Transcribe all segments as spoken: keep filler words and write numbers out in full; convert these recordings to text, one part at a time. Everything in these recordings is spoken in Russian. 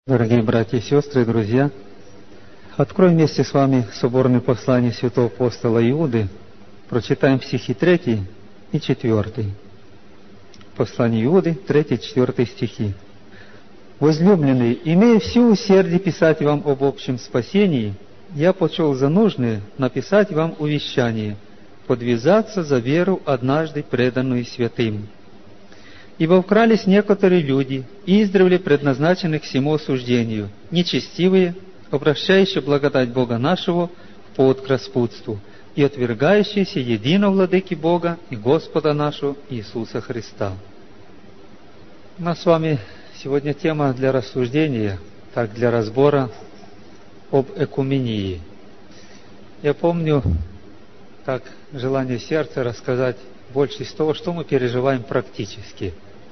Дорогие братья и сестры, друзья, откроем вместе с вами соборное послание святого апостола Иуды, прочитаем стихи третий и четвертый. Послание Иуды, третий и четвертый стихи. «Возлюбленные, имея все усердие писать вам об общем спасении, я почел за нужное написать вам увещание, подвязаться за веру, однажды преданную святым. Ибо вкрались некоторые люди, издревле предназначенных к сему осуждению, нечестивые, обращающие благодать Бога нашего в повод к распутству и отвергающиеся едино владыки Бога и Господа нашего Иисуса Христа». У нас с вами сегодня тема для рассуждения, так для разбора об экумении. Я помню, как желание сердца рассказать больше из того, что мы переживаем практически.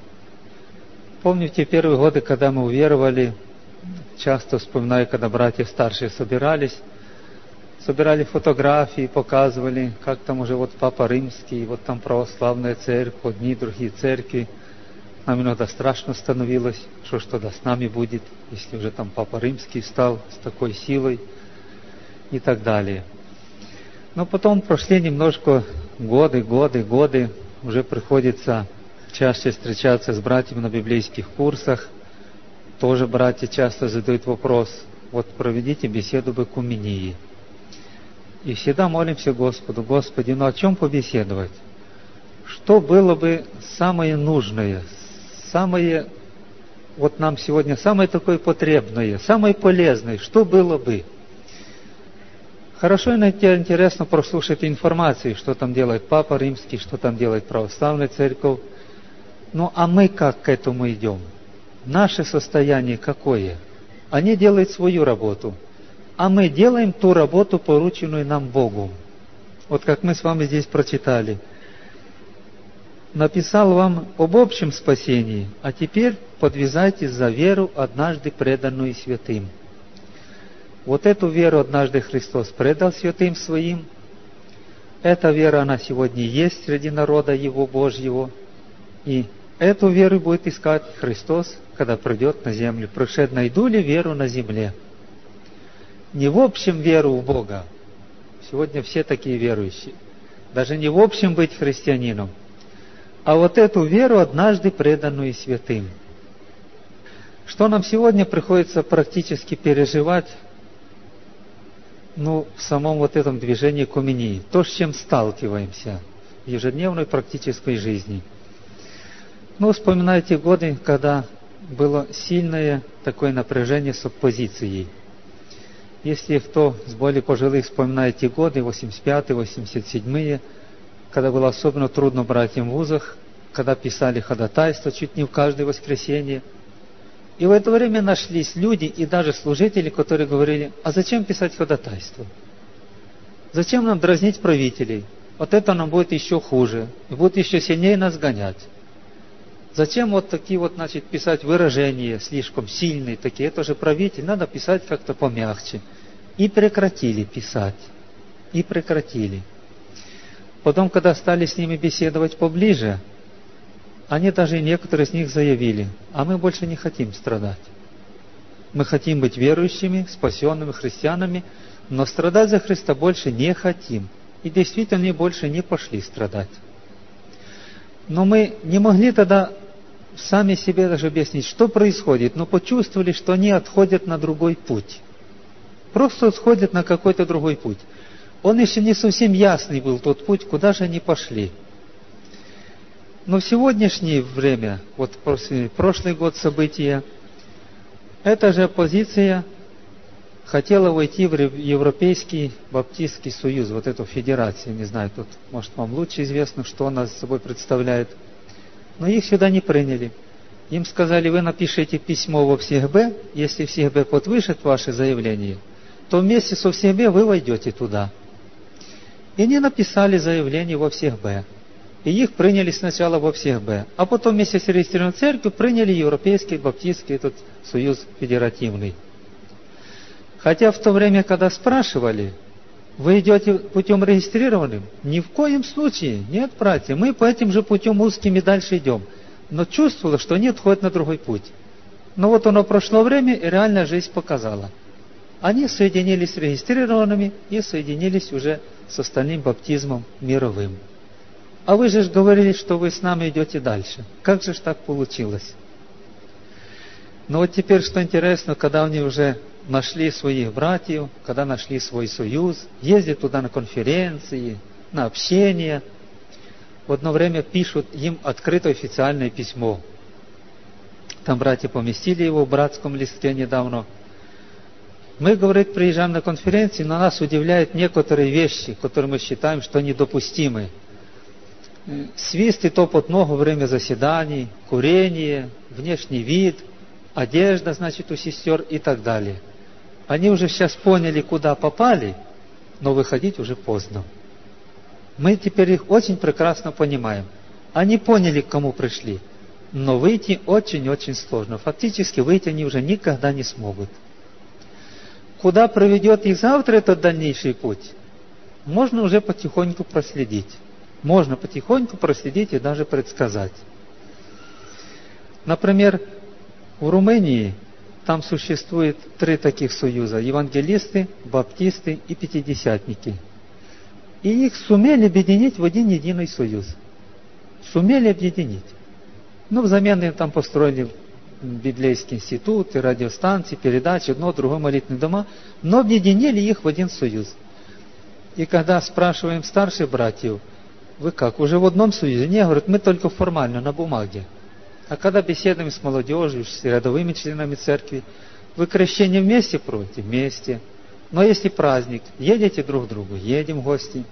Помню те первые годы, когда мы уверовали, часто вспоминаю, когда братья старшие собирались, собирали фотографии, показывали, как там уже вот Папа Римский, вот там православная церковь, одни другие церкви. Нам иногда страшно становилось, что ж тогда с нами будет, если уже там Папа Римский стал с такой силой и так далее. Но потом прошли немножко годы, годы, годы, уже приходится чаще встречаться с братьями на библейских курсах. Тоже братья часто задают вопрос: вот проведите беседу об экумении. И всегда молимся Господу: Господи, ну о чем побеседовать? Что было бы самое нужное, самое, вот нам сегодня самое такое потребное, самое полезное, что было бы? Хорошо, иногда интересно прослушать информацию, что там делает Папа Римский, что там делает Православная Церковь. Ну, а мы как к этому идем? Наше состояние какое? Они делают свою работу, а мы делаем ту работу, порученную нам Богом. Вот как мы с вами здесь прочитали. Написал вам об общем спасении, а теперь подвязайтесь за веру, однажды преданную святым. Вот эту веру однажды Христос предал святым своим. Эта вера, она сегодня есть среди народа Его Божьего. И эту веру будет искать Христос, когда придет на землю. «Пришед, найду ли веру на земле?» Не в общем веру в Бога. Сегодня все такие верующие. Даже не в общем быть христианином. А вот эту веру, однажды преданную святым. Что нам сегодня приходится практически переживать, ну, в самом вот этом движении экумении, то, с чем сталкиваемся в ежедневной практической жизни. Ну, вспоминайте годы, когда было сильное такое напряжение с оппозицией. Если кто с более пожилых вспоминает те годы, восемьдесят пятые, восемьдесят седьмые, когда было особенно трудно братьям в вузах, когда писали ходатайство чуть не в каждое воскресенье. И в это время нашлись люди и даже служители, которые говорили: а зачем писать ходатайство? Зачем нам дразнить правителей? Вот это нам будет еще хуже, и будут еще сильнее нас гонять. Зачем вот такие вот, значит, писать выражения слишком сильные такие? Это же правитель, надо писать как-то помягче. И прекратили писать. И прекратили. Потом, когда стали с ними беседовать поближе, они даже, некоторые из них заявили: а мы больше не хотим страдать. Мы хотим быть верующими, спасенными христианами, но страдать за Христа больше не хотим. И действительно, они больше не пошли страдать. Но мы не могли тогда сами себе даже объяснить, что происходит, но почувствовали, что они отходят на другой путь. Просто отходят на какой-то другой путь. Он еще не совсем ясный был, тот путь, куда же они пошли. Но в сегодняшнее время, вот прошлый год события, эта же оппозиция хотела войти в Европейский Баптистский Союз, вот эту федерацию, не знаю, тут, может, вам лучше известно, что она собой представляет. Но их сюда не приняли. Им сказали: вы напишите письмо во ВСЕХБ, если ВСЕХБ подпишет ваше заявление, то вместе со ВСЕХБ вы войдете туда. И они написали заявление во ВСЕХБ. И их приняли сначала во ВСЕХБ, а потом вместе с регистрированной церковью приняли Европейский Баптистский этот Союз Федеративный. Хотя в то время, когда спрашивали: вы идете путем регистрированным? Ни в коем случае. Нет, братья, мы по этим же путем узким и дальше идем. Но чувствовала, что они отходят на другой путь. Но вот оно прошло время, и реальная жизнь показала. Они соединились с регистрированными и соединились уже с остальным баптизмом мировым. А вы же говорили, что вы с нами идете дальше. Как же ж так получилось? Но вот теперь, что интересно, когда они уже нашли своих братьев, когда нашли свой союз, ездят туда на конференции, на общение, в одно время пишут им открытое официальное письмо. Там братья поместили его в братском листке недавно. Мы, говорит, приезжаем на конференции, но нас удивляют некоторые вещи, которые мы считаем, что недопустимы. Свист и топот ног во время заседаний, курение, внешний вид, одежда, значит, у сестер и так далее. Они уже сейчас поняли, куда попали, но выходить уже поздно. Мы теперь их очень прекрасно понимаем. Они поняли, к кому пришли, но выйти очень-очень сложно. Фактически выйти они уже никогда не смогут. Куда проведет их завтра этот дальнейший путь, можно уже потихоньку проследить. Можно потихоньку проследить и даже предсказать. Например, в Румынии там существует три таких союза: евангелисты, баптисты и пятидесятники. И их сумели объединить в один единый союз. Сумели объединить. Но взамен им там построили библейский институт, и радиостанции, передачи, одно, другое, молитвенные дома, но объединили их в один союз. И когда спрашиваем старших братьев: вы как, уже в одном союзе? Не, говорят, мы только формально, на бумаге. А когда беседуем с молодежью, с рядовыми членами церкви: вы крещение вместе проводите? Вместе. Но если праздник, едете друг к другу? Едем в гости.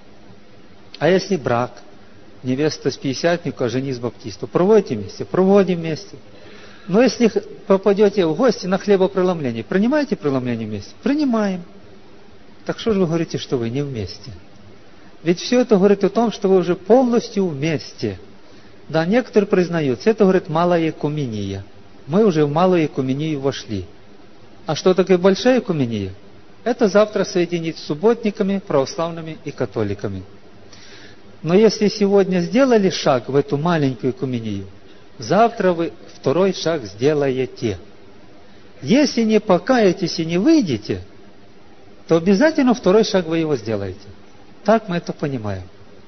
А если брак, невеста с пятидесятником, а жених с баптистом, проводите вместе? Проводим вместе. Но если попадете в гости на хлебопреломление, принимаете преломление вместе? Принимаем. Так что же вы говорите, что вы не вместе? Ведь все это говорит о том, что вы уже полностью вместе. Да, некоторые признаются, это, говорит, малая экумения. Мы уже в малую экумению вошли. А что такое большая экумения? Это завтра соединить с субботниками, православными и католиками. Но если сегодня сделали шаг в эту маленькую экумению, завтра вы второй шаг сделаете. Если не покаетесь и не выйдете, то обязательно второй шаг вы его сделаете. Так мы это понимаем.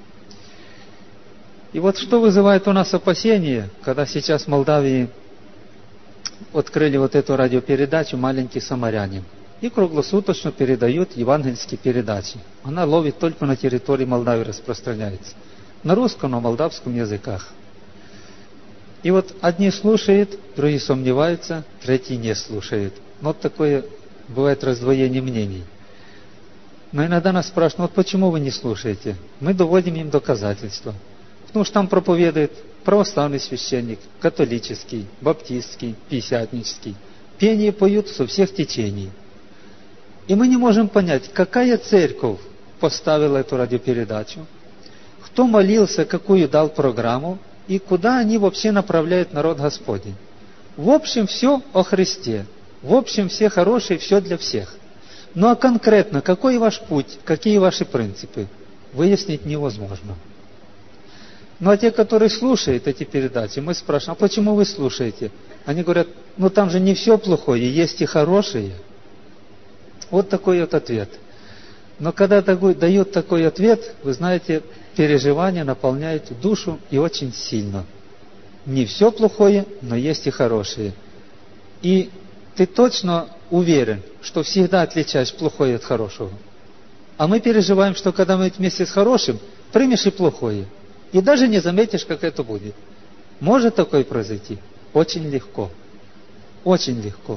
И вот что вызывает у нас опасения, когда сейчас в Молдавии открыли вот эту радиопередачу «Маленький самарянин» и круглосуточно передают евангельские передачи. Она ловит только на территории Молдавии, распространяется. На русском, на молдавском языках. И вот одни слушают, другие сомневаются, третьи не слушают. Вот такое бывает раздвоение мнений. Но иногда нас спрашивают: ну вот почему вы не слушаете? Мы доводим им доказательства. Потому что там проповедует православный священник, католический, баптистский, пятидесятнический. Пение поют со всех течений. И мы не можем понять, какая церковь поставила эту радиопередачу, кто молился, какую дал программу, и куда они вообще направляют народ Господень. В общем, все о Христе. В общем, все хорошие, все для всех. Ну а конкретно, какой ваш путь, какие ваши принципы, выяснить невозможно. Ну а те, которые слушают эти передачи, мы спрашиваем: а почему вы слушаете? Они говорят: ну там же не все плохое, есть и хорошие. Вот такой вот ответ. Но когда дают такой ответ, вы знаете, переживания наполняют душу и очень сильно. Не все плохое, но есть и хорошее. И ты точно уверен, что всегда отличаешь плохое от хорошего. А мы переживаем, что когда мы вместе с хорошим, примешь и плохое. И даже не заметишь, как это будет. Может такое произойти? Очень легко. Очень легко.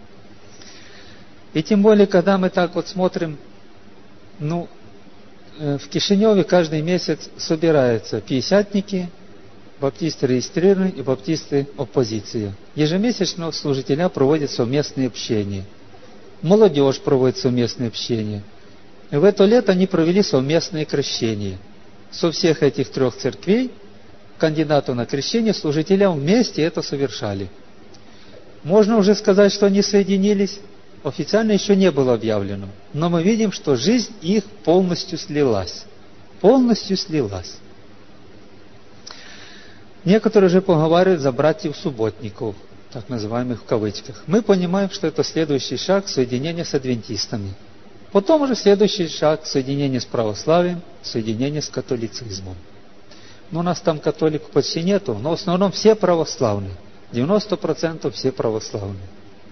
И тем более, когда мы так вот смотрим, ну, в Кишиневе каждый месяц собираются пятидесятники, баптисты регистрированные и баптисты оппозиция. Ежемесячно служителя проводят совместные общения. Молодежь проводит совместные общения. И в это лето они провели совместное крещение. Со всех этих трех церквей кандидату на крещение служителям вместе это совершали. Можно уже сказать, что они соединились. Официально еще не было объявлено. Но мы видим, что жизнь их полностью слилась. Полностью слилась. Некоторые же поговаривают за братьев-субботников. так называемых в кавычках, мы понимаем, что это следующий шаг соединения с адвентистами. Потом уже следующий шаг соединения с православием, соединение с католицизмом. Ну, у нас там католиков почти нету, но в основном все православные. девяносто процентов все православные.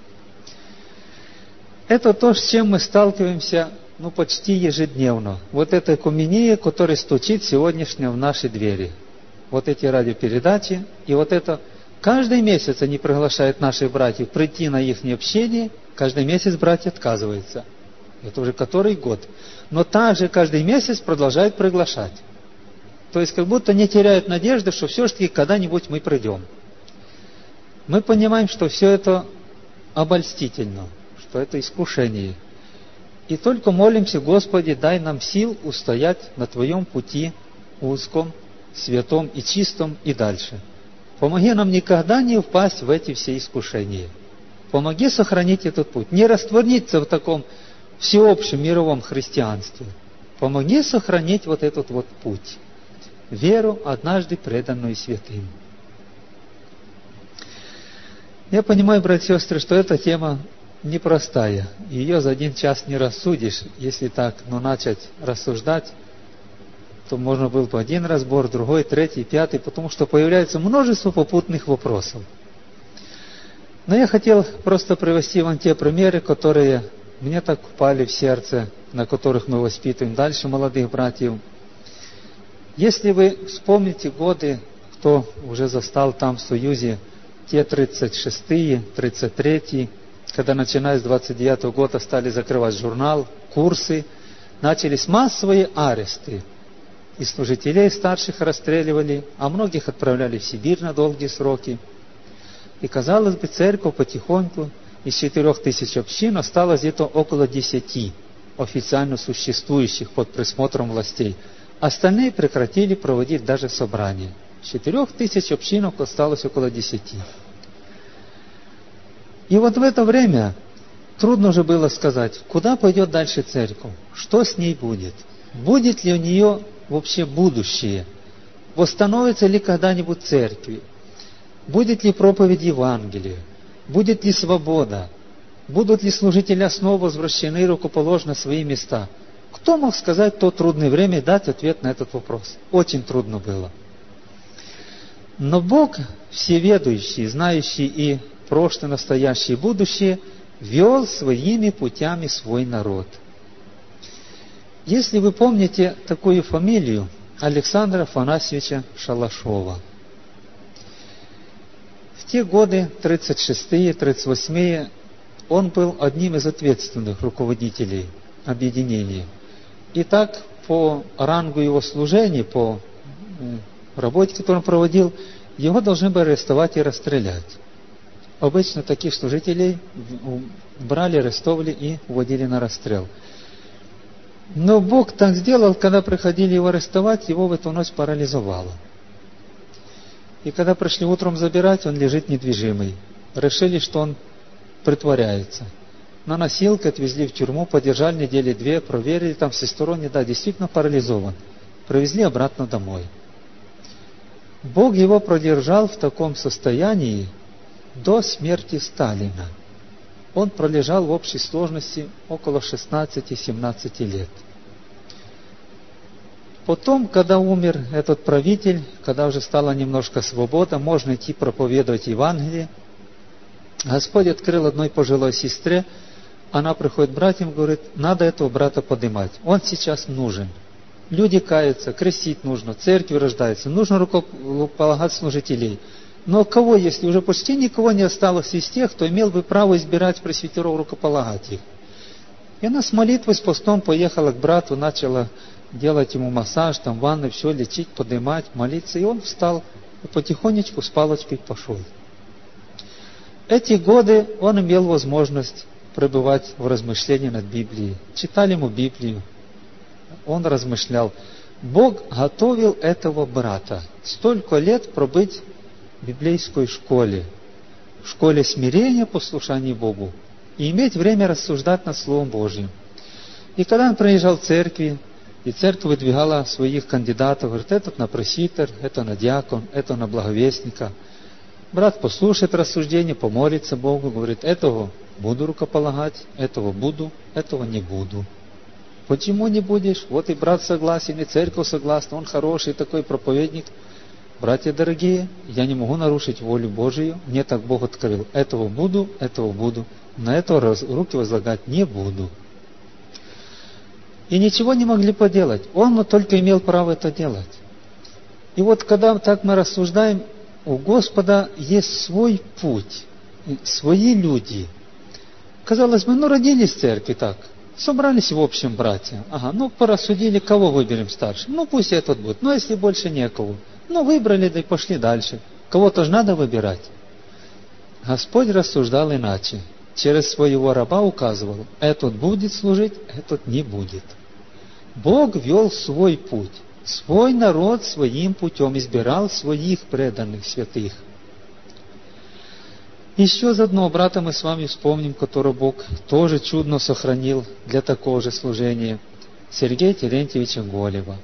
Это то, с чем мы сталкиваемся ну, почти ежедневно. Вот эта экумения, которая стучит сегодняшняя в наши двери. Вот эти радиопередачи, и вот это... Каждый месяц они приглашают наших братьев прийти на их общение, каждый месяц братья отказываются. Это уже который год. Но также каждый месяц продолжают приглашать. То есть как будто не теряют надежды, что все-таки когда-нибудь мы придем. Мы понимаем, что все это обольстительно, что это искушение. И только молимся: Господи, дай нам сил устоять на Твоем пути узком, святом и чистом и дальше. Помоги нам никогда не упасть в эти все искушения. Помоги сохранить этот путь, не раствориться в таком всеобщем мировом христианстве. Помоги сохранить вот этот вот путь, веру, однажды преданную святым. Я понимаю, братья и сестры, что эта тема непростая. Ее за один час не рассудишь. Если так, ну, начать рассуждать, то можно было бы один разбор, другой, третий, пятый, потому что появляется множество попутных вопросов. Но я хотел просто привести вам те примеры, которые мне так упали в сердце, на которых мы воспитываем дальше молодых братьев. Если вы вспомните годы, кто уже застал там в Союзе, те тридцать шестые, тридцать третьи, когда начиная с двадцать девятого года стали закрывать журнал, курсы, начались массовые аресты. И служителей старших расстреливали, а многих отправляли в Сибирь на долгие сроки. И, казалось бы, церковь потихоньку из четырех тысяч общин осталось где-то около десяти официально существующих под присмотром властей. Остальные прекратили проводить даже собрания. Из четырех тысяч общин осталось около десяти. И вот в это время трудно уже было сказать, куда пойдет дальше церковь, что с ней будет, будет ли у нее вообще будущее, восстановится ли когда-нибудь церкви, будет ли проповедь Евангелия, будет ли свобода, будут ли служители снова возвращены и рукоположены на свои места. Кто мог сказать в то трудное время и дать ответ на этот вопрос? Очень трудно было. Но Бог, всеведущий, знающий и прошлое, настоящее и будущее, вел своими путями свой народ. Если вы помните такую фамилию, Александра Афанасьевича Шалашова. В те годы, тридцать шестые, тридцать восьмые, он был одним из ответственных руководителей объединения. И так, по рангу его служения, по работе, которую он проводил, его должны были арестовать и расстрелять. Обычно таких служителей брали, арестовывали и уводили на расстрел. Но Бог так сделал, когда приходили его арестовать, его в эту ночь парализовало. И когда пришли утром забирать, он лежит недвижимый. Решили, что он притворяется. На носилке отвезли в тюрьму, подержали недели две, проверили, там всесторонне, да, действительно парализован. Привезли обратно домой. Бог его продержал в таком состоянии до смерти Сталина. Он пролежал в общей сложности около шестнадцати-семнадцати лет. Потом, когда умер этот правитель, когда уже стала немножко свобода, можно идти проповедовать Евангелие, Господь открыл одной пожилой сестре, она приходит к братьям, говорит, надо этого брата поднимать, он сейчас нужен. Люди каются, крестить нужно, церкви рождаются, нужно рукополагать служителей. Но кого, если уже почти никого не осталось из тех, кто имел бы право избирать пресвитеров, рукополагать их? И она с молитвой, с постом поехала к брату, начала делать ему массаж, там ванны, все лечить, поднимать, молиться. И он встал и потихонечку с палочкой пошел. Эти годы он имел возможность пребывать в размышлении над Библией. Читали ему Библию. Он размышлял. Бог готовил этого брата столько лет пробыть в библейской школе, в школе смирения, послушания Богу, и иметь время рассуждать над Словом Божьим. И когда он приезжал в церкви, и церковь выдвигала своих кандидатов, говорит, этот на пресвитер, это на диакон, это на благовестника. Брат послушает рассуждение, помолится Богу, говорит, этого буду рукополагать, этого буду, этого не буду. Почему не будешь? Вот и брат согласен, и церковь согласна, он хороший такой проповедник. Братья дорогие, я не могу нарушить волю Божию, мне так Бог открыл. Этого буду, этого буду, на этого руки возлагать не буду. И ничего не могли поделать, он только имел право это делать. И вот когда так мы рассуждаем, у Господа есть свой путь, свои люди. Казалось бы, ну родились в церкви так, собрались в общем братья. Ага, ну порассудили, кого выберем старше. Ну пусть этот будет, ну если больше некого. Ну выбрали, да и пошли дальше. Кого-то же надо выбирать. Господь рассуждал иначе. Через своего раба указывал, этот будет служить, этот не будет. Бог вел свой путь. Свой народ своим путем избирал своих преданных святых. Еще заодно брата мы с вами вспомним, которого Бог тоже чудно сохранил для такого же служения. Сергея Терентьевича Голева.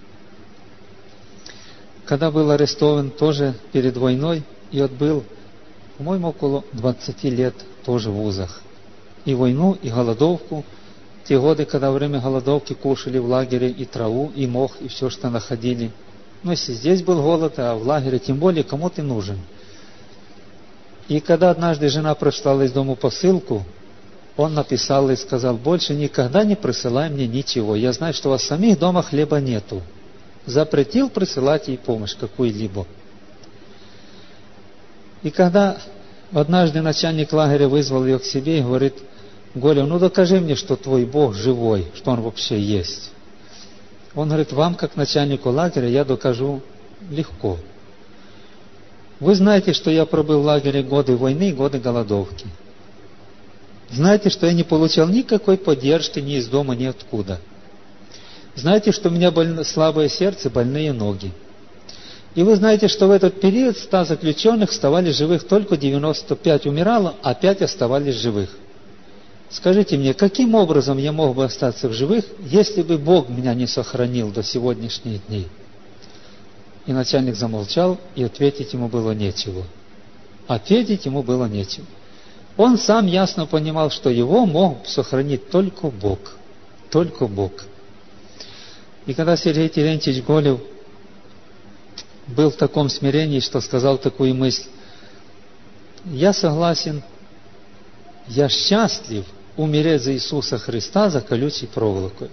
Когда был арестован тоже перед войной и отбыл, по-моему, около двадцати лет тоже в вузах. И войну, и голодовку. Те годы, когда во время голодовки кушали в лагере и траву, и мох, и все, что находили. Но если здесь был голод, а в лагере тем более, кому ты нужен? И когда однажды жена прислала из дому посылку, он написал и сказал, больше никогда не присылай мне ничего. Я знаю, что у вас самих дома хлеба нету. Запретил присылать ей помощь какую-либо. И когда однажды начальник лагеря вызвал ее к себе и говорит, Голя, ну докажи мне, что твой Бог живой, что Он вообще есть. Он говорит, вам, как начальнику лагеря, я докажу легко. Вы знаете, что я пробыл в лагере годы войны и годы голодовки. Знаете, что я не получал никакой поддержки ни из дома, ни откуда. Знаете, что у меня больно, слабое сердце, больные ноги. И вы знаете, что в этот период ста заключенных оставали живых, только девяносто пять умирало, а пять оставались живых. Скажите мне, каким образом я мог бы остаться в живых, если бы Бог меня не сохранил до сегодняшних дней? И начальник замолчал, и ответить ему было нечего. Ответить ему было нечего. Он сам ясно понимал, что его мог сохранить только Бог. Только Бог. И когда Сергей Терентьевич Голев был в таком смирении, что сказал такую мысль, я согласен, я счастлив умереть за Иисуса Христа за колючей проволокой.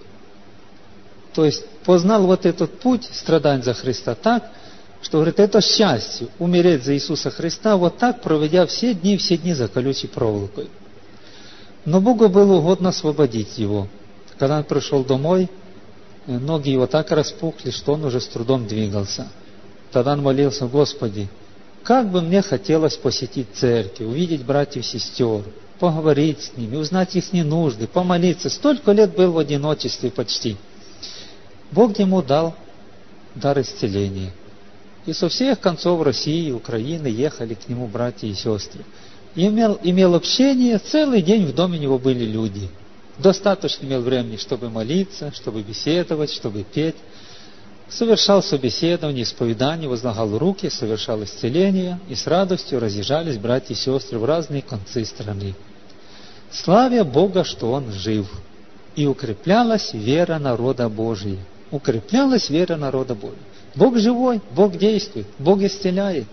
То есть познал вот этот путь страдать за Христа так, что, говорит, это счастье, умереть за Иисуса Христа, вот так, проведя все дни, все дни за колючей проволокой. Но Богу было угодно освободить его. Когда он пришел домой, ноги его так распухли, что он уже с трудом двигался. Тогда он молился, Господи, как бы мне хотелось посетить церковь, увидеть братьев и сестер, поговорить с ними, узнать их нужды, помолиться. Столько лет был в одиночестве почти. Бог ему дал дар исцеления. И со всех концов России и Украины ехали к нему братья и сестры. И имел, имел общение, целый день в доме у него были люди. Достаточно имел времени, чтобы молиться, чтобы беседовать, чтобы петь. Совершал собеседование, исповедание, возлагал руки, совершал исцеление, и с радостью разъезжались братья и сестры в разные концы страны. Славя Бога, что Он жив, и укреплялась вера народа Божия. Укреплялась вера народа Божия. Бог живой, Бог действует, Бог исцеляет.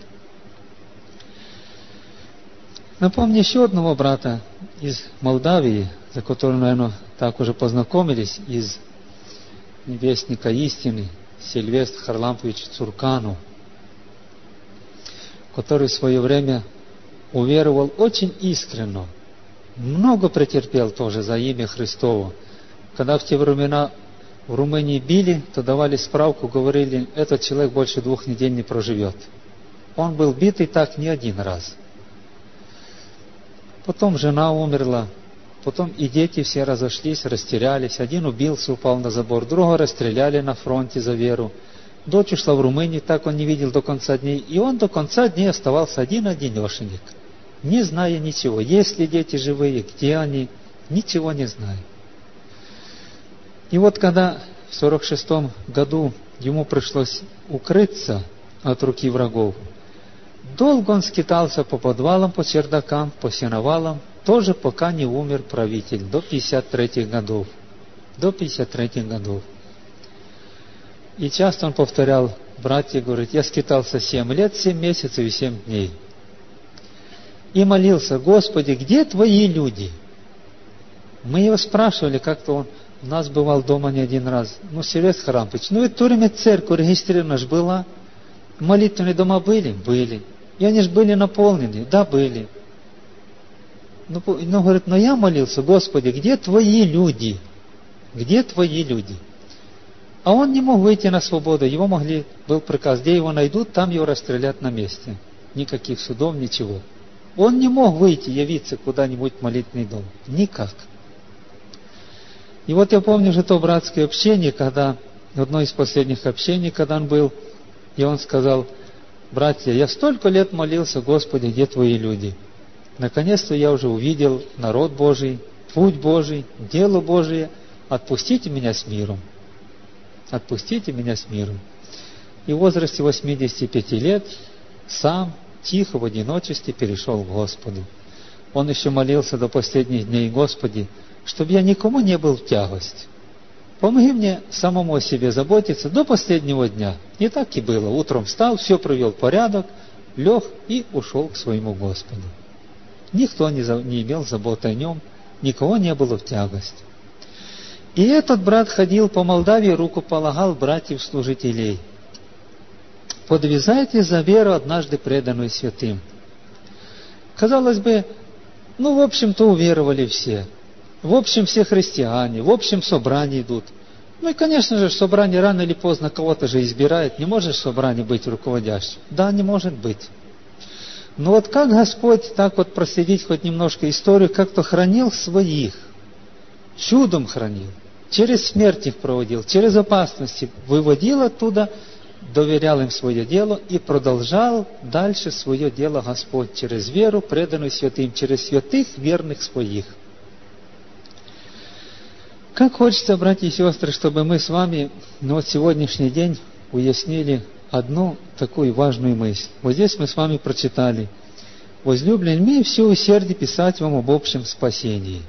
Напомню еще одного брата из Молдавии, за которым, наверное, так уже познакомились, из Вестника истины, Сильвестр Харлампович Цуркану, который в свое время уверовал очень искренно, много претерпел тоже за имя Христово. Когда в те времена в Румынии били, то давали справку, говорили, этот человек больше двух недель не проживет. Он был битый так не один раз. Потом жена умерла, потом и дети все разошлись, растерялись. Один убился, упал на забор, другого расстреляли на фронте за веру. Дочь ушла в Румынию, так он не видел до конца дней. И он до конца дней оставался один-одинешенек, не зная ничего. Есть ли дети живые, где они, ничего не зная. И вот когда в сорок шестом году ему пришлось укрыться от руки врагов, Долго он скитался по подвалам, по чердакам, по сеновалам, тоже пока не умер правитель, до пятьдесят третьих годов. До пятьдесят третьих годов. И часто он повторял, братья, говорит, я скитался семь лет, семь месяцев и семь дней. И молился, Господи, где Твои люди? Мы его спрашивали, как-то он у нас бывал дома не один раз. Ну, Силвестр Харамович, ну ведь в то время церковь регистрирована же была. Молитвенные дома были? Были. И они же были наполнены? Да, были. Ну, ну, говорит, но я молился, Господи, где Твои люди? Где Твои люди? А он не мог выйти на свободу. Его могли, был приказ, где его найдут, там его расстрелят на месте. Никаких судов, ничего. Он не мог выйти, явиться куда-нибудь в молитвенный дом. Никак. И вот я помню же то братское общение, когда, одно из последних общений, когда он был, и он сказал, братья, я столько лет молился, Господи, где Твои люди? Наконец-то я уже увидел народ Божий, путь Божий, дело Божие, отпустите меня с миром. Отпустите меня с миром. И в возрасте восьмидесяти пяти лет сам тихо в одиночестве перешел к Господу. Он еще молился до последних дней, Господи, чтобы я никому не был в тягость. Помоги мне самому о себе заботиться до последнего дня. И так и было. Утром встал, все привел в порядок, лег и ушел к своему Господу. Никто не, за, не имел заботы о нем, никого не было в тягость. И этот брат ходил по Молдавии, руку полагал братьев-служителей. Подвязайте за веру, однажды преданную святым. Казалось бы, ну, в общем-то, уверовали все. В общем, все христиане, в общем, собрания идут. Ну и, конечно же, собрание рано или поздно кого-то же избирает. Не может собрание быть руководящим? Да, не может быть. Но вот как Господь, так вот проследить хоть немножко историю, как-то хранил своих, чудом хранил, через смерть их проводил, через опасности выводил оттуда, доверял им свое дело и продолжал дальше свое дело Господь через веру, преданную святым, через святых верных своих. Как хочется, братья и сестры, чтобы мы с вами ну, вот сегодняшний день уяснили одну такую важную мысль. Вот здесь мы с вами прочитали. Возлюбленные, имею все усердие писать вам об общем спасении.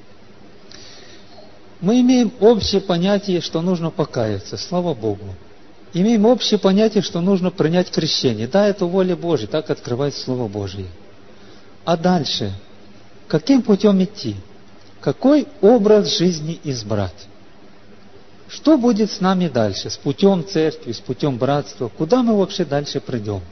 Мы имеем общее понятие, что нужно покаяться, слава Богу. Имеем общее понятие, что нужно принять крещение. Да, это воля Божья, так открывает Слово Божье. А дальше, каким путем идти? Какой образ жизни избрать? Что будет с нами дальше? С путем церкви, с путем братства? Куда мы вообще дальше придем?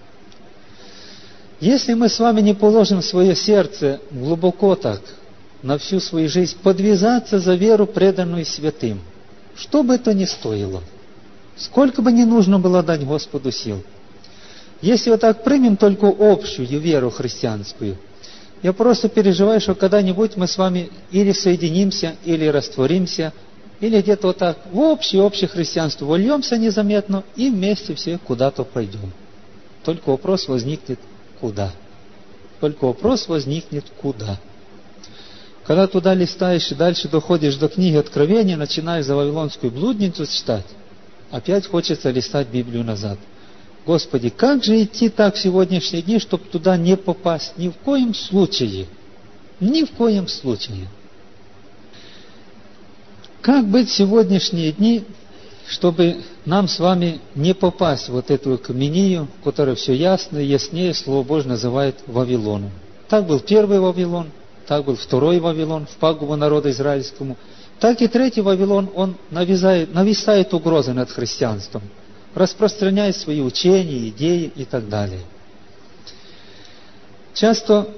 Если мы с вами не положим свое сердце глубоко так, на всю свою жизнь, подвязаться за веру, преданную святым, что бы это ни стоило, сколько бы ни нужно было дать Господу сил, если вот так примем только общую веру христианскую, я просто переживаю, что когда-нибудь мы с вами или соединимся, или растворимся, или где-то вот так в общее-общее христианство вольемся незаметно и вместе все куда-то пойдем. Только вопрос возникнет куда? Только вопрос возникнет куда? Когда туда листаешь и дальше доходишь до книги Откровения, начинаешь за Вавилонскую блудницу читать, опять хочется листать Библию назад. Господи, как же идти так в сегодняшние дни, чтобы туда не попасть? Ни в коем случае. Ни в коем случае. Как быть в сегодняшние дни, чтобы нам с вами не попасть в вот эту камению, которая все ясно и яснее Слово Божье называет Вавилоном? Так был первый Вавилон, так был второй Вавилон, в пагубу народа израильскому. Так и третий Вавилон, он нависает, нависает угрозой над христианством, распространяет свои учения, идеи и так далее. Часто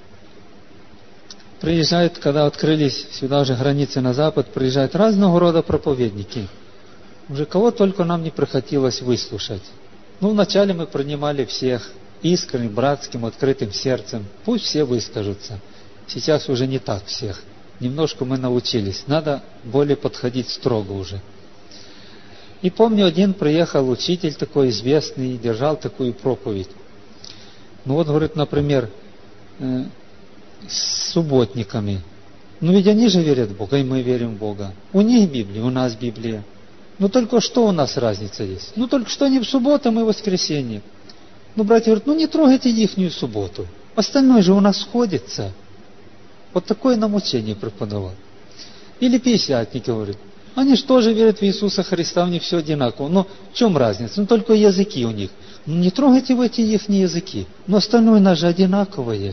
приезжают, когда открылись сюда уже границы на запад, приезжают разного рода проповедники. Уже кого только нам не приходилось выслушать. Ну, вначале мы принимали всех искренним, братским, открытым сердцем. Пусть все выскажутся. Сейчас уже не так всех. Немножко мы научились. Надо более подходить строго уже. И помню, один приехал учитель такой известный, держал такую проповедь. Ну вот, говорит, например, э, с субботниками. Ну ведь они же верят в Бога, и мы верим в Бога. У них Библия, у нас Библия. Ну только что у нас разница есть? Ну только что не в субботу, а в воскресенье. Ну, братья говорят, ну не трогайте ихнюю субботу. Остальное же у нас сходится. Вот такое нам учение преподавал. Или пятидесятники говорят, они же тоже верят в Иисуса Христа, у них все одинаково. Но в чем разница? Ну только языки у них. Ну не трогайте в эти их языки. Но остальное у нас же одинаковое.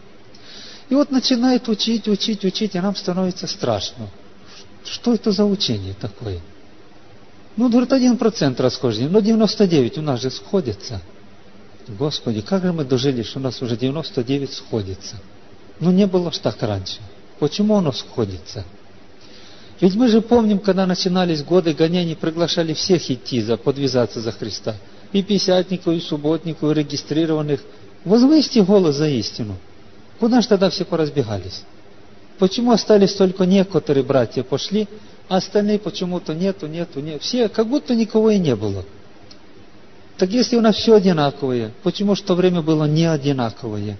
И вот начинает учить, учить, учить, и нам становится страшно. Что это за учение такое? Ну, говорит, один процент расхождения, но девяносто девять у нас же сходится. Господи, как же мы дожили, что у нас уже девяносто девять сходится. Ну, не было ж так раньше. Почему оно сходится? Ведь мы же помним, когда начинались годы гонений, приглашали всех идти, за, подвязаться за Христа. И пятидесятников, и субботников, и регистрированных. Возвысьте голос за истину. Куда же тогда все поразбегались? Почему остались только некоторые братья пошли, а остальные почему-то нету, нету, нету. Все, как будто никого и не было. Так если у нас все одинаковое, почему же в то время было не одинаковое?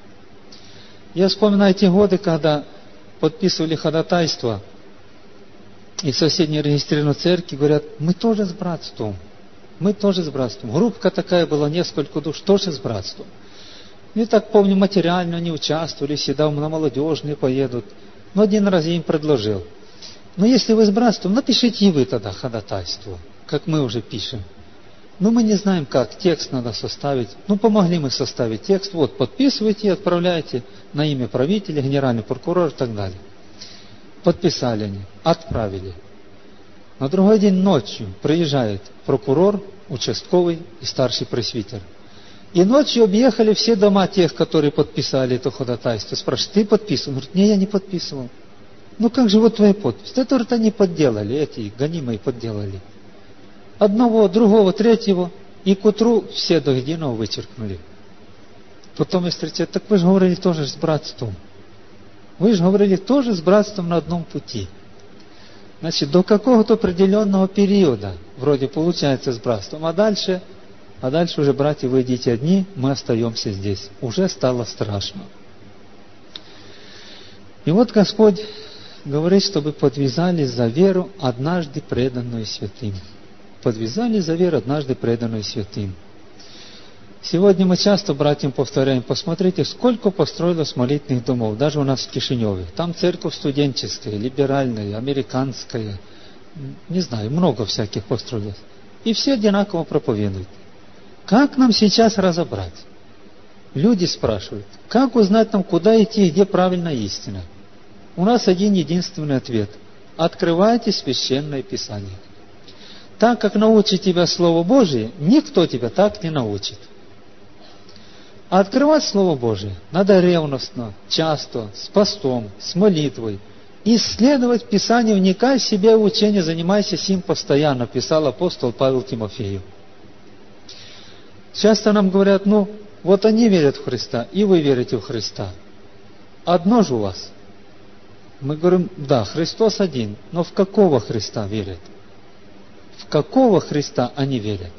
Я вспоминаю те годы, когда подписывали ходатайство, и в соседней регистрированной церкви говорят, мы тоже с братством, мы тоже с братством. Группка такая была, несколько душ, тоже с братством. И так помню, материально не участвовали, всегда на молодежные поедут. Но один раз я им предложил. Но если вы с братством, напишите и вы тогда ходатайство, как мы уже пишем. Но мы не знаем как, текст надо составить. Ну, помогли мы составить текст, вот, подписывайте и отправляйте на имя правителя, генеральный прокурор и так далее. Подписали они, отправили. На другой день ночью приезжает прокурор, участковый и старший пресвитер. И ночью объехали все дома тех, которые подписали это ходатайство. Спрашивают, ты подписывал? Он говорит, не, я не подписывал. Ну как же вот твоя подпись? Это, говорит, они подделали, эти гонимые подделали. Одного, другого, третьего, и к утру все до единого вычеркнули. Потом я встречаю, так вы же говорили тоже с братством. Вы же говорили тоже с братством на одном пути. Значит, до какого-то определенного периода вроде получается с братством, а дальше... А дальше уже, братья, вы идите одни, мы остаемся здесь. Уже стало страшно. И вот Господь говорит, чтобы подвязались за веру, однажды преданную святым. Подвязались за веру, однажды преданную святым. Сегодня мы часто братьям повторяем, посмотрите, сколько построилось молитвенных домов, даже у нас в Кишиневе. Там церковь студенческая, либеральная, американская, не знаю, много всяких построилось. И все одинаково проповедуют. Как нам сейчас разобрать? Люди спрашивают, как узнать нам, куда идти и где правильная истина? У нас один единственный ответ. Открывайте Священное Писание. Так как научит тебя Слово Божие, никто тебя так не научит. А открывать Слово Божие надо ревностно, часто, с постом, с молитвой. Исследовать Писание, вникай в себя в учение, занимайся сим постоянно, писал апостол Павел Тимофею. Часто нам говорят, ну, вот они верят в Христа, и вы верите в Христа. Одно же у вас. Мы говорим, да, Христос один, но в какого Христа верят? В какого Христа они верят?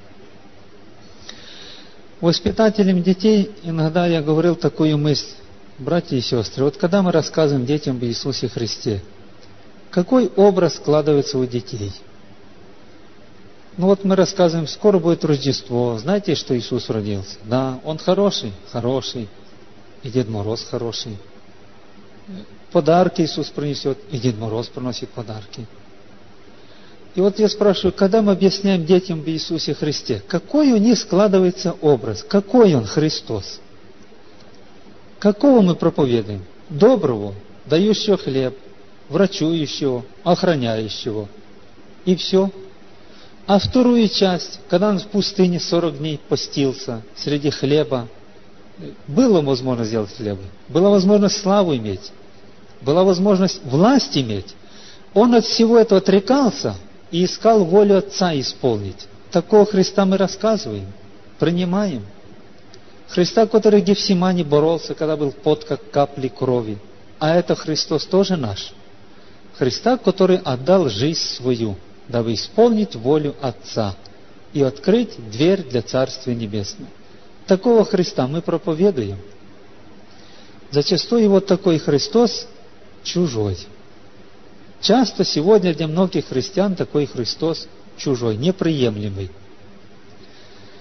Воспитателям детей иногда я говорил такую мысль, братья и сестры, вот когда мы рассказываем детям об Иисусе Христе, какой образ складывается у детей? Ну вот мы рассказываем, скоро будет Рождество, знаете, что Иисус родился? Да, Он хороший, хороший, и Дед Мороз хороший. Подарки Иисус принесет, и Дед Мороз приносит подарки. И вот я спрашиваю, когда мы объясняем детям об Иисусе Христе, какой у них складывается образ, какой Он Христос? Какого мы проповедуем? Доброго, дающего хлеб, врачующего, охраняющего. И все. А вторую часть, когда он в пустыне сорок дней постился среди хлеба, было возможность сделать хлеба, была возможность славу иметь, была возможность власть иметь. Он от всего этого отрекался и искал волю Отца исполнить. Такого Христа мы рассказываем, принимаем. Христа, который в Гефсимане боролся, когда был пот, как капли крови. А это Христос тоже наш. Христа, который отдал жизнь свою, дабы исполнить волю Отца и открыть дверь для Царствия Небесного. Такого Христа мы проповедуем. Зачастую вот такой Христос чужой. Часто сегодня для многих христиан такой Христос чужой, неприемлемый.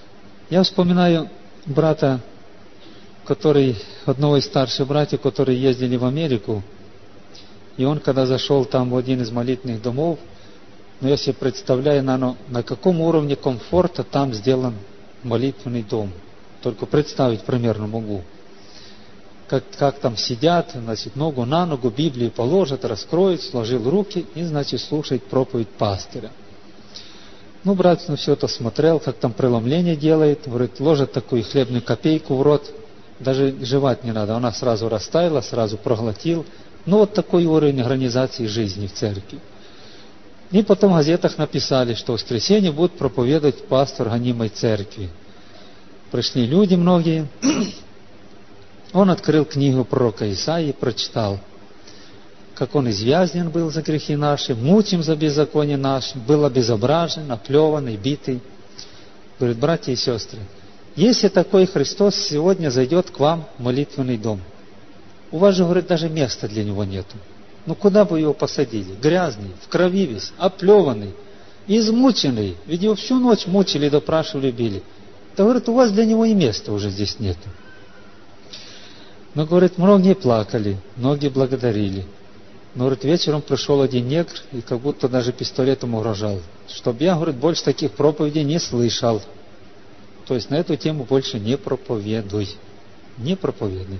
Я вспоминаю брата, который, одного из старших братьев, которые ездили в Америку, и он, когда зашел там в один из молитвенных домов, ну, я себе представляю, на, на каком уровне комфорта там сделан молитвенный дом. Только представить примерно могу. Как, как там сидят, значит, ногу на ногу, Библию положат, раскроют, сложил руки и, значит, слушает проповедь пастыря. Ну, брат на все это смотрел, как там преломление делает, говорит, ложит такую хлебную копейку в рот, даже жевать не надо, она сразу растаяла, сразу проглотил. Ну, вот такой уровень организации жизни в церкви. И потом в газетах написали, что в воскресенье будет проповедовать пастор гонимой церкви. Пришли люди многие. Он открыл книгу пророка Исаии и прочитал, как он извязнен был за грехи наши, мучим за беззаконие наши, был обезображен, оплеванный, битый. Говорит, братья и сестры, если такой Христос сегодня зайдет к вам в молитвенный дом, у вас же, говорит, даже места для него нету. Ну куда бы его посадили? Грязный, в крови весь, оплеванный, измученный. Ведь его всю ночь мучили, допрашивали, били. Да, говорит, у вас для него и места уже здесь нету. Но, говорит, многие плакали, многие благодарили. Но, говорит, вечером пришел один негр и как будто даже пистолетом угрожал. Чтоб я, говорит, больше таких проповедей не слышал. То есть на эту тему больше не проповедуй. Не проповедуй.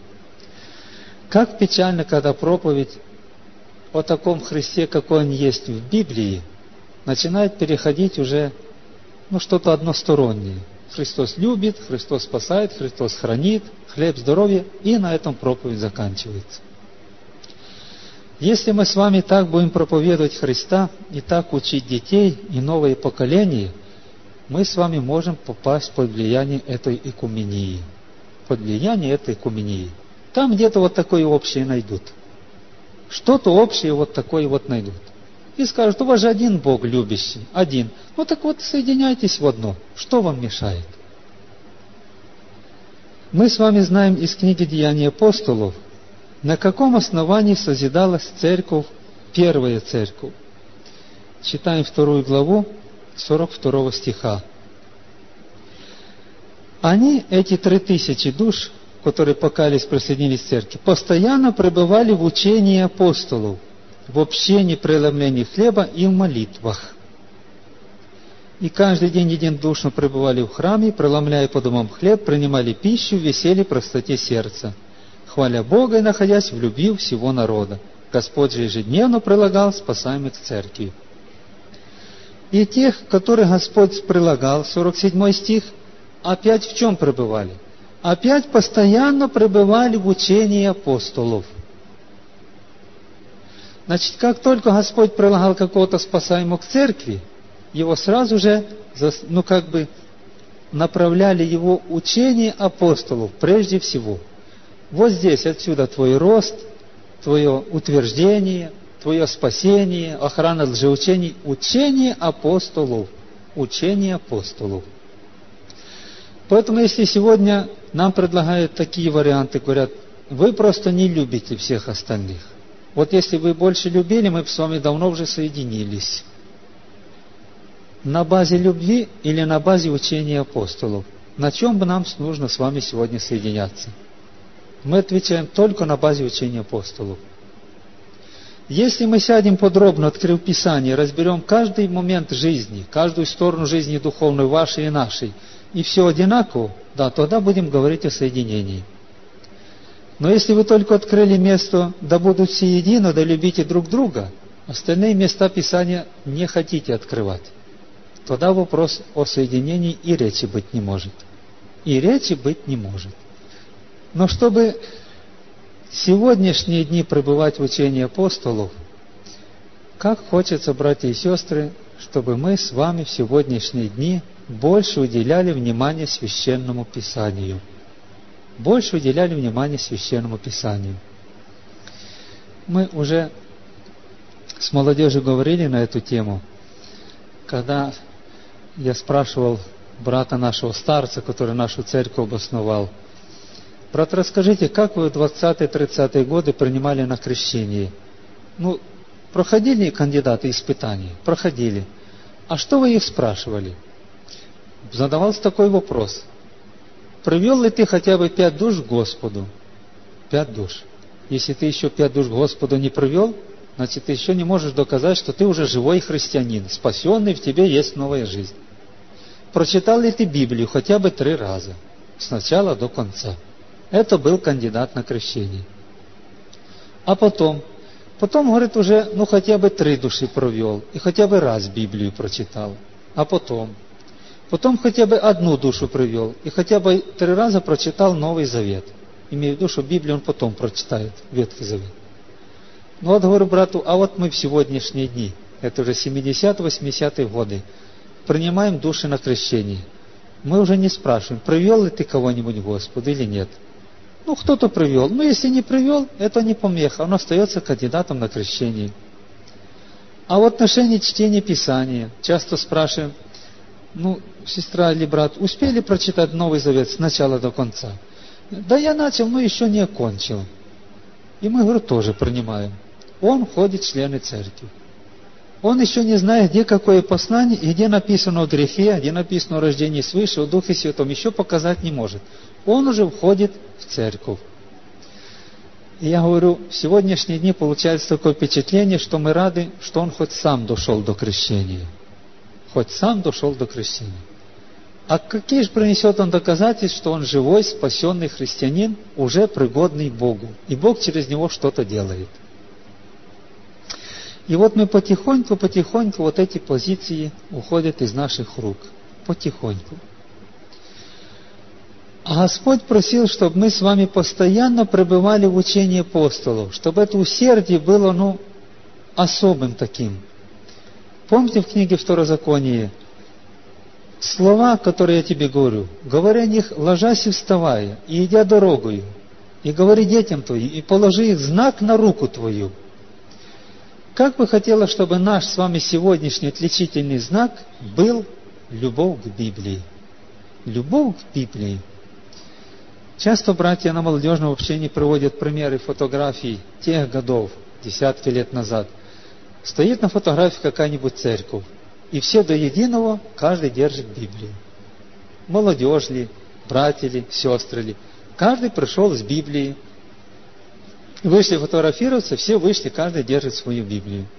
Как печально, когда проповедь о таком Христе, какой он есть в Библии, начинает переходить уже, ну, что-то одностороннее. Христос любит, Христос спасает, Христос хранит, хлеб, здоровье, и на этом проповедь заканчивается. Если мы с вами так будем проповедовать Христа и так учить детей и новые поколения, мы с вами можем попасть под влияние этой экумении. Под влияние этой экумении. Там где-то вот такое общее найдут. Что-то общее вот такое вот найдут. И скажут, у вас же один Бог любящий, один. Ну так вот соединяйтесь в одно. Что вам мешает? Мы с вами знаем из книги «Деяния апостолов», на каком основании созидалась церковь, первая церковь. Читаем вторую главу, сорок второго стиха. Они, эти три тысячи душ, которые покаялись, присоединились к церкви, постоянно пребывали в учении апостолов, в общении, преломлении хлеба и в молитвах. И каждый день единодушно пребывали в храме, преломляя по домам хлеб, принимали пищу в веселье и простоте сердца, хваля Бога и находясь в любви всего народа. Господь же ежедневно прилагал спасаемых к церкви. И тех, которых Господь прилагал, сорок седьмой стих, опять в чем пребывали? Опять постоянно пребывали в учении апостолов. Значит, как только Господь прилагал какого-то спасаемого к церкви, его сразу же, ну как бы, направляли его учение апостолов прежде всего. Вот здесь, отсюда твой рост, твое утверждение, твое спасение, охрана лжеучений, учение апостолов. Учение апостолов. Поэтому, если сегодня нам предлагают такие варианты, говорят, вы просто не любите всех остальных. Вот если вы больше любили, мы бы с вами давно уже соединились. На базе любви или на базе учения апостолов? На чем бы нам нужно с вами сегодня соединяться? Мы отвечаем только на базе учения апостолов. Если мы сядем подробно, открыв Писание, разберем каждый момент жизни, каждую сторону жизни духовной, вашей и нашей, и все одинаково, да, тогда будем говорить о соединении. Но если вы только открыли место, да будут все едино, да любите друг друга, остальные места Писания не хотите открывать, тогда вопрос о соединении и речи быть не может. И речи быть не может. Но чтобы сегодняшние дни пребывать в учении апостолов, как хочется, братья и сестры, чтобы мы с вами в сегодняшние дни больше уделяли внимание Священному Писанию. Больше уделяли внимание Священному Писанию. Мы уже с молодежью говорили на эту тему, когда я спрашивал брата нашего старца, который нашу церковь основал: брат, расскажите, как вы в двадцатые-тридцатые годы принимали на крещение? Ну, проходили кандидаты испытаний? Проходили. А что вы их спрашивали? Задавался такой вопрос. привел ли ты хотя бы пять душ к Господу? Пять душ. Если ты еще пять душ к Господу не привел, значит, ты еще не можешь доказать, что ты уже живой христианин, спасенный, в тебе есть новая жизнь. Прочитал ли ты Библию хотя бы три раза, с начала до конца? Это был кандидат на крещение. А потом, потом, говорит, уже, ну, хотя бы три души провел, и хотя бы раз Библию прочитал. А потом, потом хотя бы одну душу привел, и хотя бы три раза прочитал Новый Завет. Имею в виду, что Библию он потом прочитает, Ветхий Завет. Ну вот говорю брату, а вот мы в сегодняшние дни, это уже семидесятые-восьмидесятые годы, принимаем души на крещение. Мы уже не спрашиваем, привел ли ты кого-нибудь Господу или нет. Ну, кто-то привел. Но если не привел, это не помеха, он остается кандидатом на крещение. А в отношении чтения Писания часто спрашиваем, ну, сестра или брат, успели прочитать Новый Завет с начала до конца? Да я начал, но еще не окончил. И мы, говорю, тоже принимаем. Он входит в члены церкви. Он еще не знает, где какое послание, и где написано о грехе, где написано о рождении свыше, о Духе Святом, еще показать не может. Он уже входит в церковь. И я говорю, в сегодняшние дни получается такое впечатление, что мы рады, что он хоть сам дошел до крещения. Хоть сам дошел до крещения. А какие же принесет он доказательства, что он живой, спасенный христианин, уже пригодный Богу, и Бог через него что-то делает. И вот мы потихоньку-потихоньку вот эти позиции уходят из наших рук. Потихоньку. А Господь просил, чтобы мы с вами постоянно пребывали в учении апостолов, чтобы это усердие было, ну, особым таким. Помните в книге Второзаконие, слова, которые я тебе говорю, говоря о них, ложась и вставая, и идя дорогою, и говори детям твоим, и положи их знак на руку твою. Как бы хотела, чтобы наш с вами сегодняшний отличительный знак был любовь к Библии. Любовь к Библии. Часто братья на молодежном общении приводят примеры фотографий тех годов, десятки лет назад. Стоит на фотографии какая-нибудь церковь, и все до единого, каждый держит Библию. Молодежь ли, братья ли, сестры ли. Каждый пришел с Библией. Вышли фотографироваться, все вышли, каждый держит свою Библию.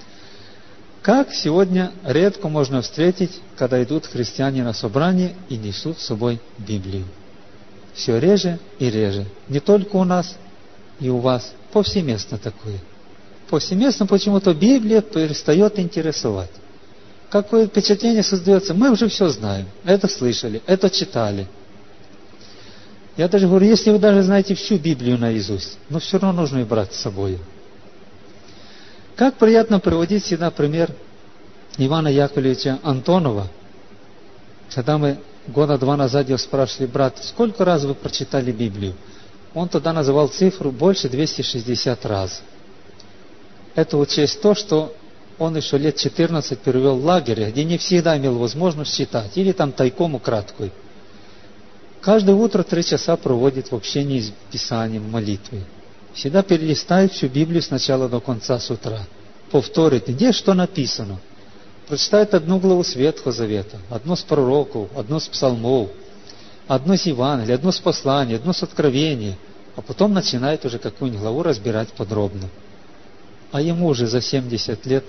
Как сегодня редко можно встретить, когда идут христиане на собрание и несут с собой Библию. Все реже и реже. Не только у нас и у вас. Повсеместно такое. Повсеместно почему-то Библия перестает интересовать. Какое впечатление создается? Мы уже все знаем. Это слышали, это читали. Я даже говорю, если вы даже знаете всю Библию наизусть, но все равно нужно ее брать с собой. Как приятно приводить всегда пример Ивана Яковлевича Антонова. Когда мы года два назад его спрашивали, брат, сколько раз вы прочитали Библию? Он тогда называл цифру больше двухсот шестидесяти раз. Это учесть то, что он еще лет четырнадцать перевел в лагере, где не всегда имел возможность читать, или там тайком украдкой. Каждое утро три часа проводит в общении с Писанием, молитвой. Всегда перелистает всю Библию с начала до конца с утра. Повторит, где что написано. Прочитает одну главу с Ветхого Завета, одну с пророков, одну с псалмов, одну с Евангелия, одну с посланий, одну с откровения. А потом начинает уже какую-нибудь главу разбирать подробно. А ему уже за семьдесят лет.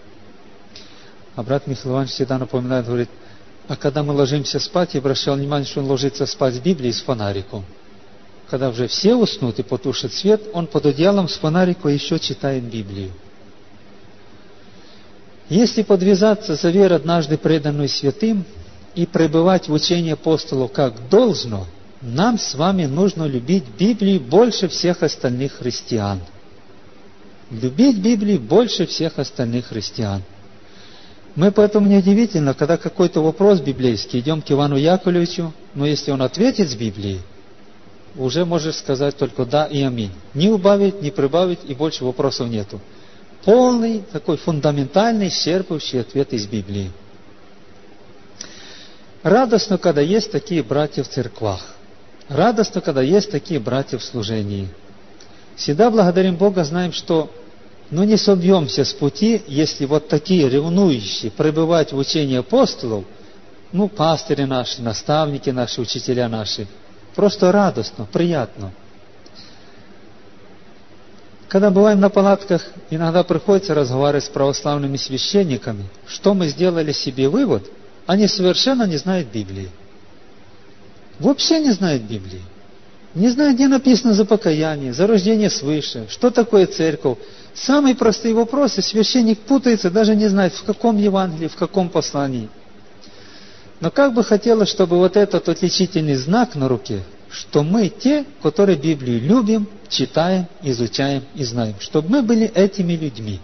А брат Михаил Иванович всегда напоминает, говорит, а когда мы ложимся спать, я обращал внимание, что он ложится спать с Библией с фонариком. Когда уже все уснут и потушит свет, он под одеялом с фонариком еще читает Библию. Если подвязаться за веру, однажды преданную святым, и пребывать в учении апостолов как должно, нам с вами нужно любить Библию больше всех остальных христиан. Любить Библию больше всех остальных христиан. Мы поэтому неудивительно, когда какой-то вопрос библейский, идем к Ивану Яковлевичу, но если он ответит с Библией, уже можешь сказать только да и аминь. Не убавить, не прибавить, и больше вопросов нету. Полный, такой фундаментальный, исчерпывающий ответ из Библии. Радостно, когда есть такие братья в церквах. Радостно, когда есть такие братья в служении. Всегда благодарим Бога, знаем, что ну не собьемся с пути, если вот такие ревнующие пребывать в учении апостолов, ну, пастыри наши, наставники наши, учителя наши, Просто радостно, приятно. Когда бываем на палатках, иногда приходится разговаривать с православными священниками, что мы сделали себе вывод, они совершенно не знают Библии. Вообще не знают Библии. Не знают, где написано за покаяние, за рождение свыше, что такое церковь. Самые простые вопросы, священник путается, даже не знает, в каком Евангелии, в каком послании. Но как бы хотелось, чтобы вот этот отличительный знак на руке, что мы те, которые Библию любим, читаем, изучаем и знаем, чтобы мы были этими людьми.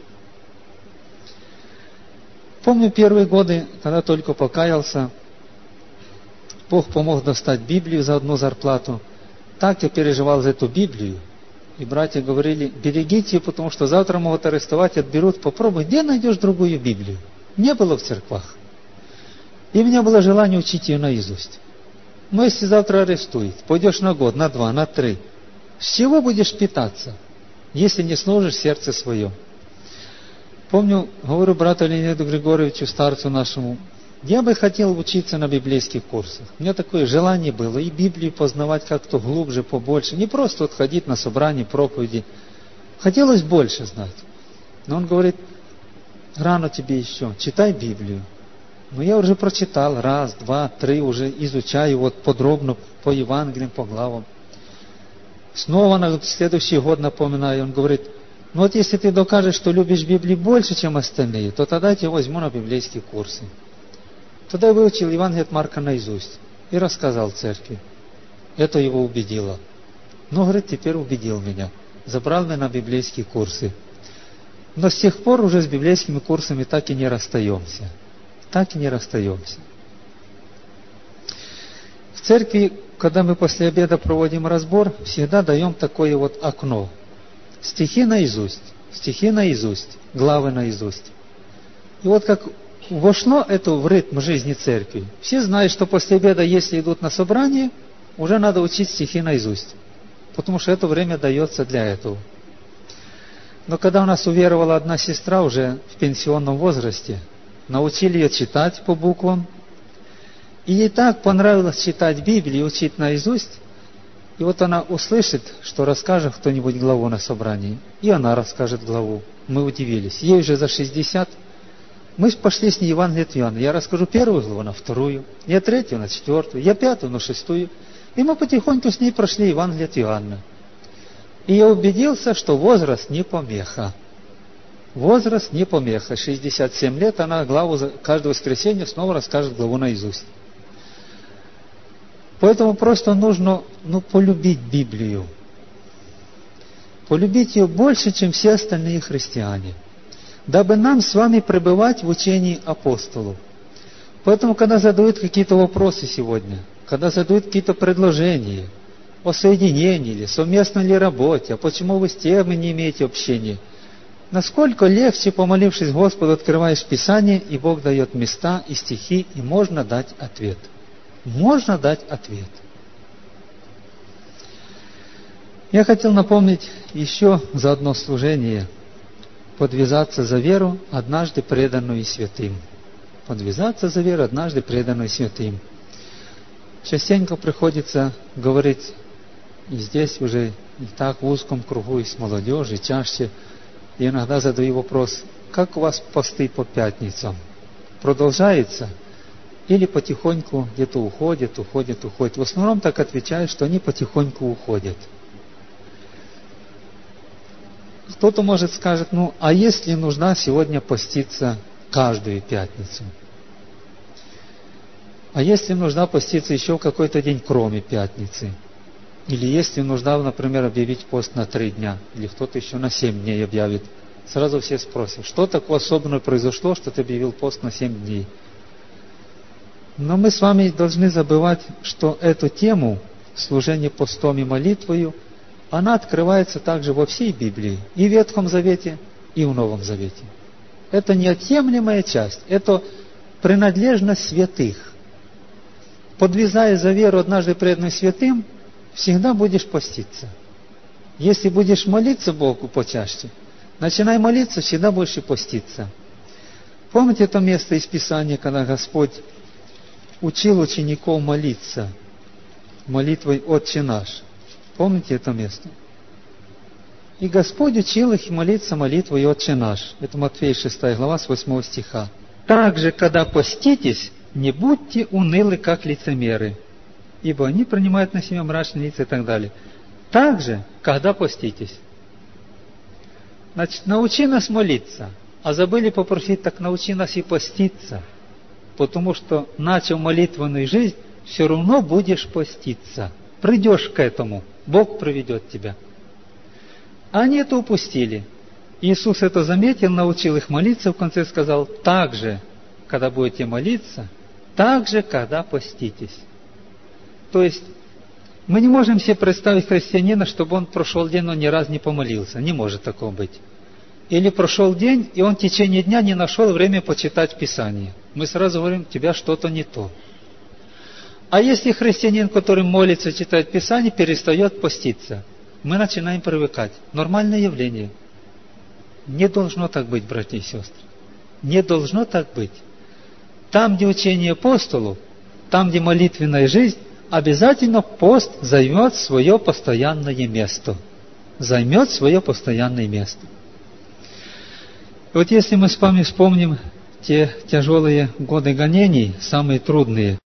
Помню первые годы, когда только покаялся, Бог помог достать Библию за одну зарплату. Так я переживал за эту Библию. И братья говорили, берегите ее, потому что завтра могут арестовать, отберут. Попробуй, где найдешь другую Библию? Не было в церквах. И у меня было желание учить ее наизусть. Но если завтра арестуют, пойдешь на год, на два, на три, с чего будешь питаться, если не сложишь сердце свое? Помню, говорю брату Леониду Григорьевичу, старцу нашему, я бы хотел учиться на библейских курсах. У меня такое желание было, и Библию познавать как-то глубже, побольше. Не просто вот ходить на собрания, проповеди. Хотелось больше знать. Но он говорит, рано тебе еще, читай Библию. Но я уже прочитал раз, два, три, уже изучаю вот подробно по Евангелиям, по главам. Снова на следующий год напоминаю, он говорит, ну вот если ты докажешь, что любишь Библию больше, чем остальные, то тогда я тебя возьму на библейские курсы. Тогда я выучил Евангелие от Марка наизусть и рассказал церкви. Это его убедило. Но, говорит, теперь убедил меня. Забрал меня на библейские курсы. Но с тех пор уже с библейскими курсами так и не расстаемся. Так и не расстаемся. В церкви, когда мы после обеда проводим разбор, всегда даем такое вот окно. Стихи наизусть, стихи наизусть, главы наизусть. И вот как вошло это в ритм жизни церкви. Все знают, что после обеда, если идут на собрание, уже надо учить стихи наизусть. Потому что это время дается для этого. Но когда у нас уверовала одна сестра уже в пенсионном возрасте, научили ее читать по буквам, и ей так понравилось читать Библию и учить наизусть, и вот она услышит, что расскажет кто-нибудь главу на собрании, и она расскажет главу. Мы удивились. Ей уже за шестьдесят. Мы пошли с ней Евангелие от Иоанна. Я расскажу первую главу, на вторую, я третью, на четвертую, я пятую, на шестую. И мы потихоньку с ней прошли Евангелие от Иоанна. И я убедился, что возраст не помеха. Возраст не помеха. шестьдесят семь лет, она главу каждое воскресенье снова расскажет главу наизусть. Поэтому просто нужно ну, полюбить Библию. Полюбить ее больше, чем все остальные христиане. Дабы нам с вами пребывать в учении апостолов. Поэтому, когда задают какие-то вопросы сегодня, когда задают какие-то предложения о соединении или совместной ли работе, а почему вы с тем не имеете общения, насколько легче, помолившись Господу, открываешь Писание, и Бог дает места и стихи, и можно дать ответ. Можно дать ответ. Я хотел напомнить еще за одно служение – подвязаться за веру, однажды преданную святым. Подвязаться за веру, однажды преданную святым. Частенько приходится говорить и здесь уже, и так в узком кругу, и с молодежью, и чаще. И иногда задаю вопрос, как у вас посты по пятницам? Продолжается? Или потихоньку где-то уходят, уходят, уходят? В основном так отвечают, что они потихоньку уходят. Кто-то, может, скажет, ну, а если нужна сегодня поститься каждую пятницу? А если нужна поститься еще в какой-то день, кроме пятницы? Или если нужна, например, объявить пост на три дня, или кто-то еще на семь дней объявит? Сразу все спросят, что такое особенное произошло, что ты объявил пост на семь дней? Но мы с вами должны забывать, что эту тему, служение постом и молитвою, она открывается также во всей Библии, и в Ветхом Завете, и в Новом Завете. Это неотъемлемая часть, это принадлежность святых. Подвязая за веру, однажды преданным святым, всегда будешь поститься. Если будешь молиться Богу почаще, начинай молиться, всегда будешь и поститься. Помните это место из Писания, когда Господь учил учеников молиться? молитвой «Отче наш». Помните это место? И Господь учил их молиться молитвой «Отче наш». Это Матфея шестая глава с восьмого стиха. «Также, когда поститесь, не будьте унылы, как лицемеры, ибо они принимают на себя мрачные лица» и так далее. Также, когда поститесь. Значит, научи нас молиться, а забыли попросить, так научи нас и поститься. Потому что, начав молитвенную жизнь, все равно будешь поститься. Придешь к этому, Бог проведет тебя. А они это упустили. Иисус это заметил, научил их молиться, в конце сказал: также, когда будете молиться, также, когда поститесь. То есть, мы не можем себе представить христианина, чтобы он прошел день, но ни разу не помолился. Не может такого быть. Или прошел день, и он в течение дня не нашел время почитать Писание. Мы сразу говорим: у тебя что-то не то. А если христианин, который молится, читает Писание, перестает поститься, мы начинаем привыкать. Нормальное явление. Не должно так быть, братья и сестры. Не должно так быть. Там, где учение апостолу, там, где молитвенная жизнь, обязательно пост займет свое постоянное место. Займет свое постоянное место. И вот если мы с вами вспомним те тяжелые годы гонений, самые трудные,